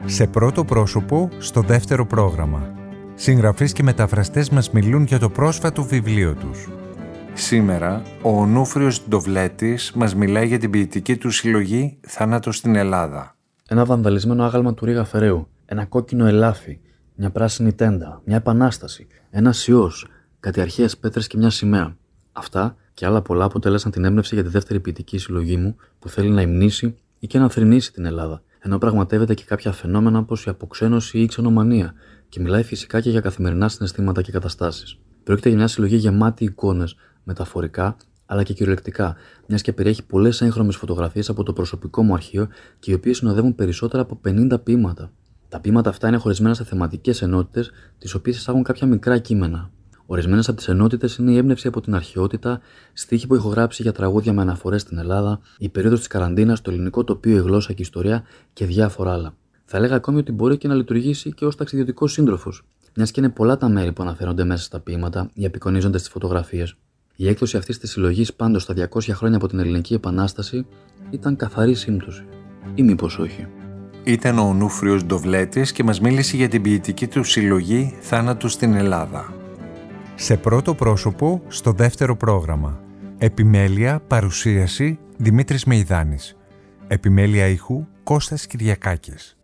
Σε πρώτο πρόσωπο, στο δεύτερο πρόγραμμα. Συγγραφείς και μεταφραστές μας μιλούν για το πρόσφατο βιβλίο τους. Σήμερα, ο Ονούφριος Ντοβλέτης μας μιλάει για την ποιητική του συλλογή «Θάνατος στην Ελλάδα». Ένα βανδαλισμένο άγαλμα του Ρίγα Φεραίου, ένα κόκκινο ελάφι, μια πράσινη τέντα, μια επανάσταση, ένας ιός, κάτι αρχαίες πέτρες και μια σημαία. Αυτά και άλλα πολλά αποτέλεσαν την έμπνευση για τη δεύτερη ποιητική συλλογή μου που θέλει να υμνήσει ή και να θρηνήσει την Ελλάδα, ενώ πραγματεύεται και κάποια φαινόμενα όπως η αποξένωση ή η ξενομανία και μιλάει φυσικά και για καθημερινά συναισθήματα και καταστάσεις. Πρόκειται για μια συλλογή γεμάτη εικόνες, μεταφορικά αλλά και κυριολεκτικά, μιας και περιέχει πολλές έγχρωμες φωτογραφίες από το προσωπικό μου αρχείο και οι οποίες συνοδεύουν περισσότερα από 50 ποίηματα. Τα ποίηματα αυτά είναι χωρισμένα σε θεματικές ενότητες, τις οποίες εισάγουν κάποια μικρά κείμενα. Ορισμένες από τις ενότητες είναι η έμπνευση από την αρχαιότητα, στίχοι που έχω γράψει για τραγούδια με αναφορές στην Ελλάδα, η περίοδος της καραντίνας, το ελληνικό τοπίο, η γλώσσα και η ιστορία και διάφορα άλλα. Θα έλεγα ακόμη ότι μπορεί και να λειτουργήσει και ως ταξιδιωτικός σύντροφος, μιας και είναι πολλά τα μέρη που αναφέρονται μέσα στα ποίηματα ή απεικονίζονται στις φωτογραφίες. Η έκδοση αυτής της συλλογής πάντως στα 200 χρόνια από την Ελληνική Επανάσταση ήταν καθαρή σύμπτωση. Ή μήπως όχι. Ήταν ο Ονούφριος Ντοβλέτης και μας μίλησε για την ποιητική του συλλογή «Θάνατος στην Ελλάδα». Σε πρώτο πρόσωπο, στο δεύτερο πρόγραμμα. Επιμέλεια, παρουσίαση, Δημήτρης Μεϊδάνης. Επιμέλεια ήχου, Κώστας Κυριακάκης.